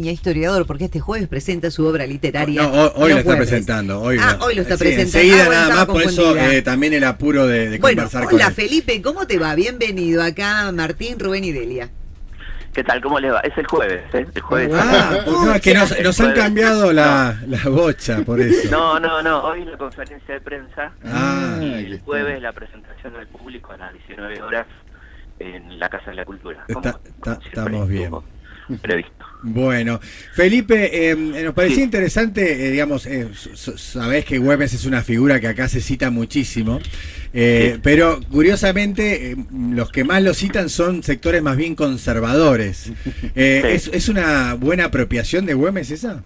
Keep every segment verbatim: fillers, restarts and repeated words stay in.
Viña, historiador, porque este jueves presenta su obra literaria. No, hoy, hoy lo está jueves. presentando. Hoy ah, lo, hoy lo está sí, presentando. Enseguida ah, bueno, nada más, por eso confundida. eh, también el apuro de, de bueno, conversar hola, con él. Felipe, ¿cómo te va? Bienvenido acá, Martín, Rubén y Delia. ¿Qué tal? ¿Cómo le va? Es el jueves, ¿eh? El jueves. Ah, no, es que nos, nos han cambiado la, la bocha, por eso. No, no, no. Hoy la conferencia de prensa Ah, y el jueves la presentación al público a las diecinueve horas en la Casa de la Cultura. Está, está, estamos bien. Previsto. Bueno, Felipe, eh, nos parecía sí. interesante, eh, digamos, eh, sabés que Güemes es una figura que acá se cita muchísimo, eh, sí. pero curiosamente eh, los que más lo citan son sectores más bien conservadores. Eh, sí. ¿es, ¿Es una buena apropiación de Güemes esa?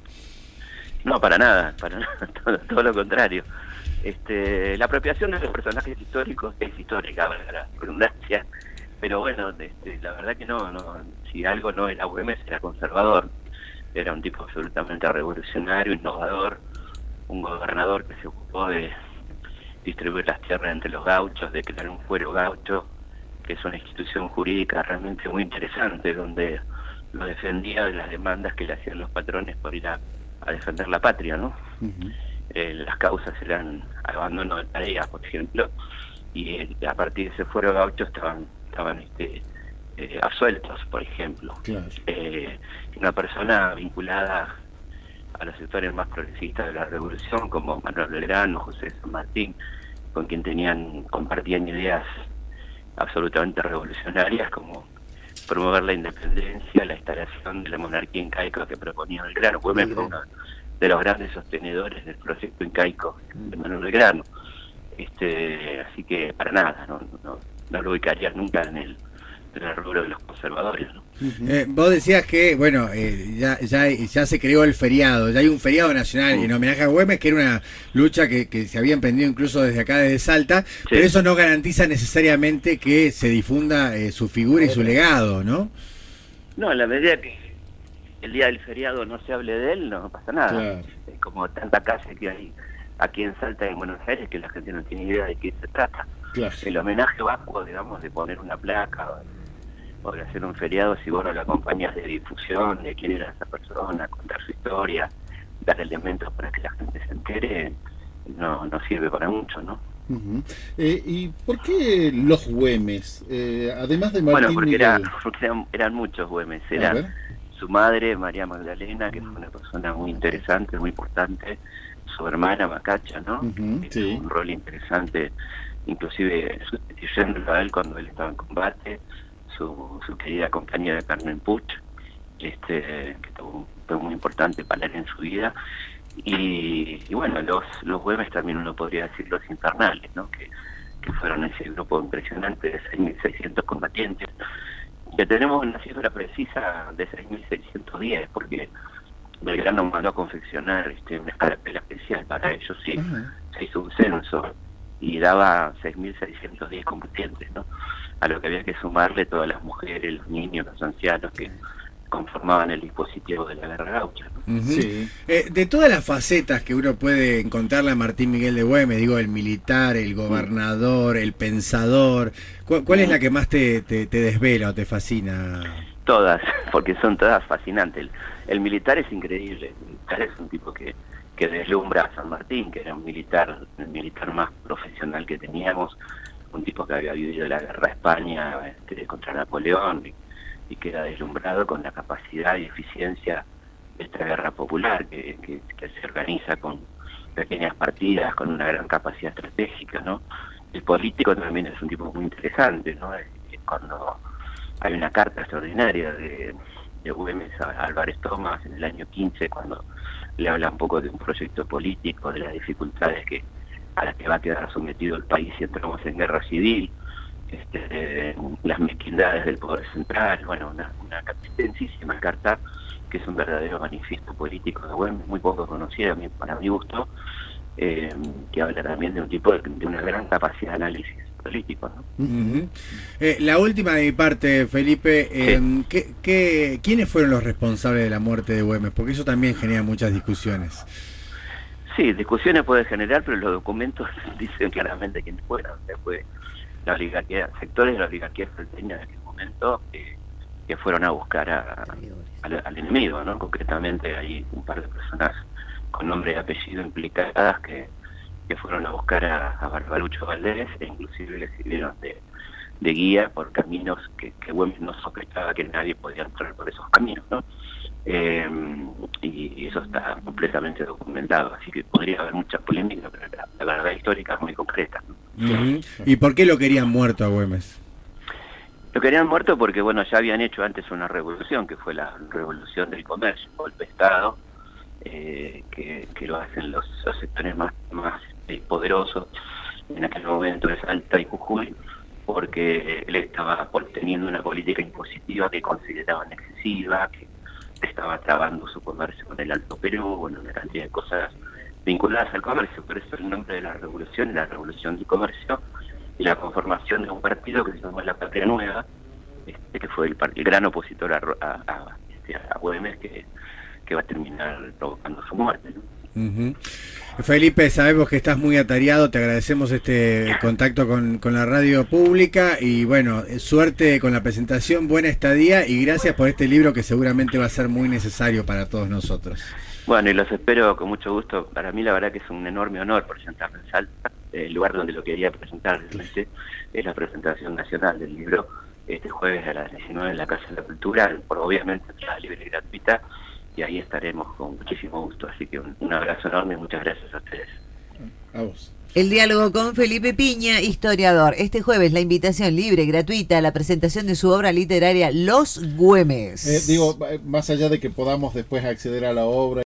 No, para nada, para nada, todo, todo lo contrario. Este, la apropiación de los personajes históricos es histórica, para la redundancia. Pero bueno, este, la verdad que no, no, si algo no era Güemes, era conservador. Era un tipo absolutamente revolucionario, innovador, un gobernador que se ocupó de distribuir las tierras entre los gauchos, de crear un fuero gaucho, que es una institución jurídica realmente muy interesante, donde lo defendía de las demandas que le hacían los patrones por ir a, a defender la patria, ¿no? Uh-huh. eh, las causas eran abandono de tareas, por ejemplo, y eh, a partir de ese fuero gaucho estaban estaban este, eh, absueltos, por ejemplo. Claro. Eh, una persona vinculada a los sectores más progresistas de la revolución, como Manuel Belgrano, José San Martín, con quien tenían compartían ideas absolutamente revolucionarias, como promover la independencia, la instalación de la monarquía incaica que proponía Belgrano. Güemes fue uno de los grandes sostenedores del proyecto incaico de Manuel Belgrano. Este, así que para nada, no, no, no lo ubicaría nunca en el, en el rubro de los conservadores, ¿no? Eh, vos decías que, bueno, eh, ya, ya ya se creó el feriado, ya hay un feriado nacional uh. en homenaje a Güemes, que era una lucha que, que se había emprendido incluso desde acá, desde Salta, sí. pero eso no garantiza necesariamente que se difunda eh, su figura y su legado, ¿no? No, en la medida que el día del feriado no se hable de él, no pasa nada. Claro. Es como tanta calle que hay aquí en Salta y en Buenos Aires que la gente no tiene idea de qué se trata. Claro. El homenaje vacuo, digamos, de poner una placa o, o de hacer un feriado, si vos no lo acompañas de difusión, de quién era esa persona, contar su historia, dar elementos para que la gente se entere, no, no sirve para mucho, ¿no? Uh-huh. eh, ¿Y por qué los Güemes? Eh, además de Martín Bueno, porque, Miguel. era, porque eran, eran muchos Güemes. Era su madre, María Magdalena, que fue una persona muy interesante, muy importante, su hermana Macacha, ¿no? Uh-huh, sí. Un rol interesante, inclusive sustituyéndolo a él cuando él estaba en combate, su, su querida compañera Carmen Puch, este, que tuvo, fue muy importante para él en su vida, y, y bueno, los los Güemes también uno podría decir los infernales, ¿no? Que, que fueron ese grupo impresionante de seis mil seiscientos combatientes, que tenemos una cifra precisa de seis mil seiscientos diez, porque Belgrano mandó a confeccionar este, una escalapela especial para ellos, sí, uh-huh. se hizo un censo y daba seis mil seiscientos diez combatientes, ¿no? A lo que había que sumarle todas las mujeres, los niños, los ancianos que conformaban el dispositivo de la guerra gaucha, ¿no? Uh-huh. Sí. Eh, de todas las facetas que uno puede encontrarle a Martín Miguel de Güemes, digo, el militar, el gobernador, el pensador, ¿cuál, cuál uh-huh. es la que más te, te, te desvela o te fascina? Todas, porque son todas fascinantes. El, el militar es increíble, el militar es un tipo que, que deslumbra a San Martín, que era un militar, el militar más profesional que teníamos, un tipo que había vivido la guerra de España este, contra Napoleón y, y que era deslumbrado con la capacidad y eficiencia de esta guerra popular que, que, que se organiza con pequeñas partidas, con una gran capacidad estratégica, ¿no? El político también es un tipo muy interesante, ¿no? Cuando hay una carta extraordinaria de, de Güemes a Álvarez Thomas en el año quince, cuando le habla un poco de un proyecto político, de las dificultades que a las que va a quedar sometido el país si entramos en guerra civil, este, eh, las mezquindades del poder central, bueno, una, una extensísima carta que es un verdadero manifiesto político de Güemes, muy poco conocido para mi gusto, eh, que habla también de un tipo de, de una gran capacidad de análisis político, ¿no? Uh-huh. eh, la última de mi parte, Felipe, eh, sí. ¿qué, qué, ¿quiénes fueron los responsables de la muerte de Güemes? Porque eso también genera muchas discusiones. Sí, discusiones puede generar, pero los documentos dicen claramente quiénes fueron. Después, la oligarquía, sectores de la oligarquía salteña en aquel momento, eh, que fueron a buscar a, al, al enemigo, ¿no? Concretamente hay un par de personas con nombre y apellido implicadas que, que fueron a buscar a, a Barbarucho Valdés, e inclusive le sirvieron de, de guía por caminos que, que Güemes no sospechaba que nadie podía entrar por esos caminos, ¿no? Eh, y eso está completamente documentado, así que podría haber mucha polémica, pero la, la verdad histórica es muy concreta, ¿no? Uh-huh. ¿Y por qué lo querían muerto a Güemes? Lo querían muerto porque, bueno, ya habían hecho antes una revolución, que fue la revolución del comercio, un golpe de Estado, eh, que, que lo hacen los, los sectores más, más eh, poderosos en aquel momento de Salta y Jujuy, porque él estaba teniendo una política impositiva que consideraban excesiva, que estaba trabando su comercio con el Alto Perú, bueno, una cantidad de cosas vinculadas al comercio. Por eso el nombre de la revolución, la revolución del comercio, y la conformación de un partido que se llamó La Patria Nueva, este, que fue el, el gran opositor a, a, a, este, a Güemes, que, que va a terminar provocando su muerte, ¿no? Uh-huh. Felipe, sabemos que estás muy atareado, te agradecemos este contacto con, con la radio pública y bueno, suerte con la presentación, buena estadía y gracias por este libro que seguramente va a ser muy necesario para todos nosotros. Bueno, y los espero con mucho gusto. Para mí la verdad que es un enorme honor presentarme en Salta, el lugar donde lo quería presentar realmente es la presentación nacional del libro este jueves a las diecinueve en la Casa de la Cultura, por obviamente entrada libre y gratuita, y ahí estaremos con muchísimo gusto, así que un, un abrazo enorme y muchas gracias a ustedes. A vos. El diálogo con Felipe Piña, historiador. Este jueves la invitación libre, gratuita, a la presentación de su obra literaria Los Güemes. Eh, digo, más allá de que podamos después acceder a la obra